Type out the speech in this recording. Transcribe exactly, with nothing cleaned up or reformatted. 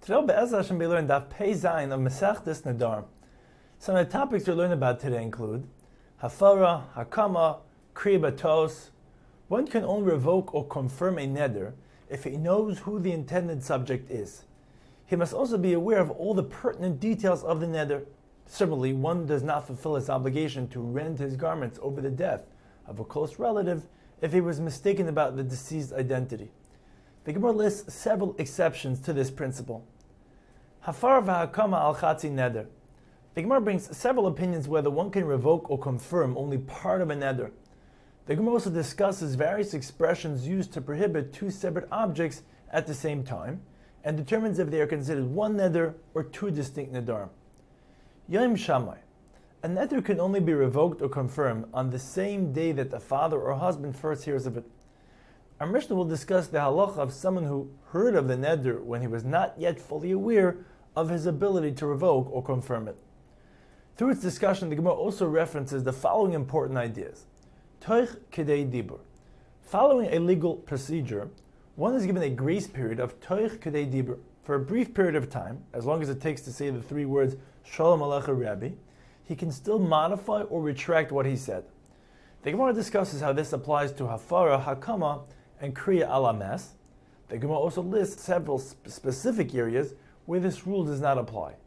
Today, Be'ez Hashem, we learn Daf Pei Zayin of Masechtas Nedarim. Some of the topics we learn about today include Hafara, Hakama, Kriya Batos. One can only revoke or confirm a neder if he knows who the intended subject is. He must also be aware of all the pertinent details of the neder. Similarly, one does not fulfill his obligation to rend his garments over the death of a close relative if he was mistaken about the deceased's identity. The Gemara lists several exceptions to this principle. Hafar v'hakama al chatzi neder. The Gemara brings several opinions whether one can revoke or confirm only part of a neder. The Gemara also discusses various expressions used to prohibit two separate objects at the same time, and determines if they are considered one neder or two distinct nedarim. Yom Shammai. A neder can only be revoked or confirmed on the same day that the father or husband first hears of it. Our Mishnah will discuss the halacha of someone who heard of the neder when he was not yet fully aware of his ability to revoke or confirm it. Through its discussion, the Gemara also references the following important ideas. Toich kedei dibur. Following a legal procedure, one is given a grace period of toich kedei dibur for a brief period of time, as long as it takes to say the three words Shalom Alecha Rabbi. He can still modify or retract what he said. The Gemara discusses how this applies to Hafara, Hakama, and Kriya Alames. The Gemara also lists several sp- specific areas where this rule does not apply.